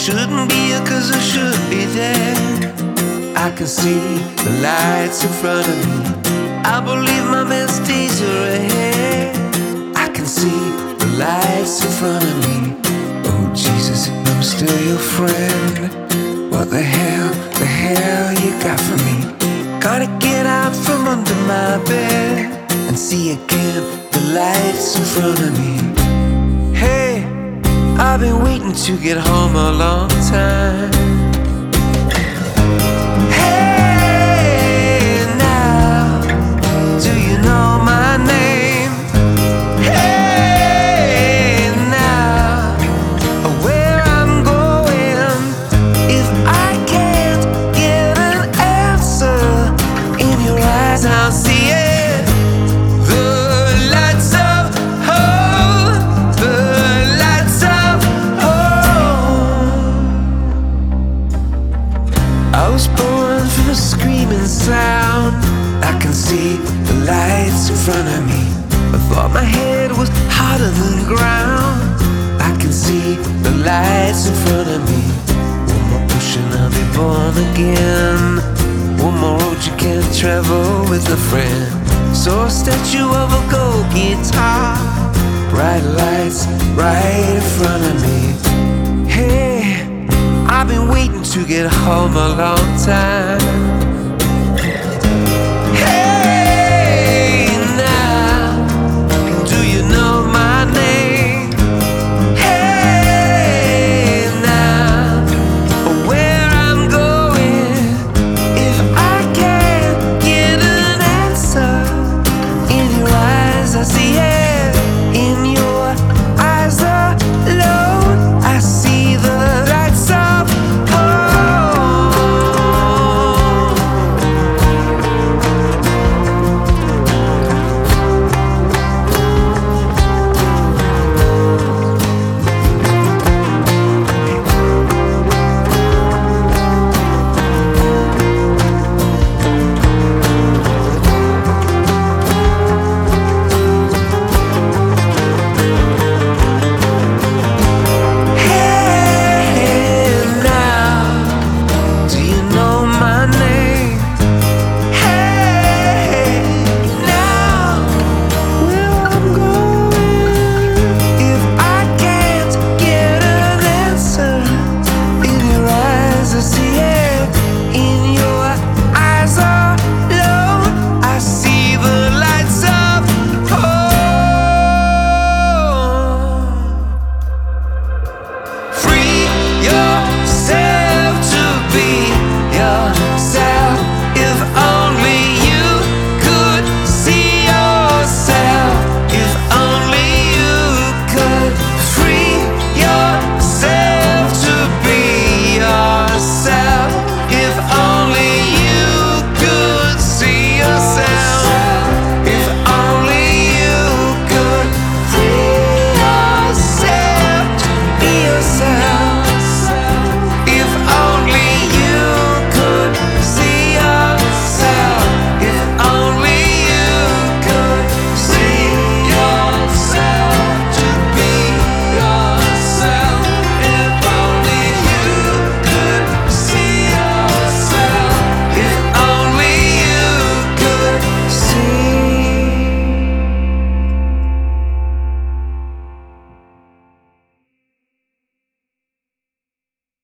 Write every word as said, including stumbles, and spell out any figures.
shouldn't be here cause I should be there. I can see the lights in front of me. I believe my best days are ahead. I can see the lights in front of me. Oh Jesus, I'm still your friend. What the hell, the hell you got for me? Gotta get out from under my bed and see again the lights in front of me. Hey, I've been waiting to get home a long time. Hey, now, do you know my name? Hey, now, where I'm going. If I can't get an answer in your eyes, I'll see it. The lights of home, the lights of home. I was born from a screaming sound. I can see the lights in front of me. I thought my head was hotter than ground. I can see the lights in front of me. One more push and I'll be born again. One more road you can't travel with a friend. So a statue of a gold guitar, bright lights right in front of me. Hey, I've been waiting to get home a long time.